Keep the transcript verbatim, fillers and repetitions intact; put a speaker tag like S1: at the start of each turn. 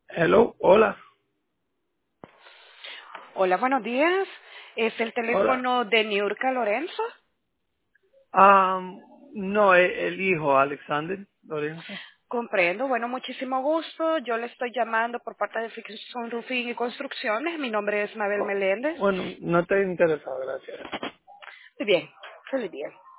S1: Hello, hola,
S2: Hola, buenos días. ¿Es el
S1: hola.
S2: teléfono de Niurka Lorenzo?
S1: Um, no, el, el hijo, Alexander Lorenzo.
S2: Comprendo. Bueno, muchísimo gusto. Yo le estoy llamando por parte de Fixation Roofing y Construcciones. Mi nombre es Mabel
S1: Oh,
S2: Meléndez.
S1: bueno, no estoy interesado, gracias.
S2: Muy bien. Feliz día.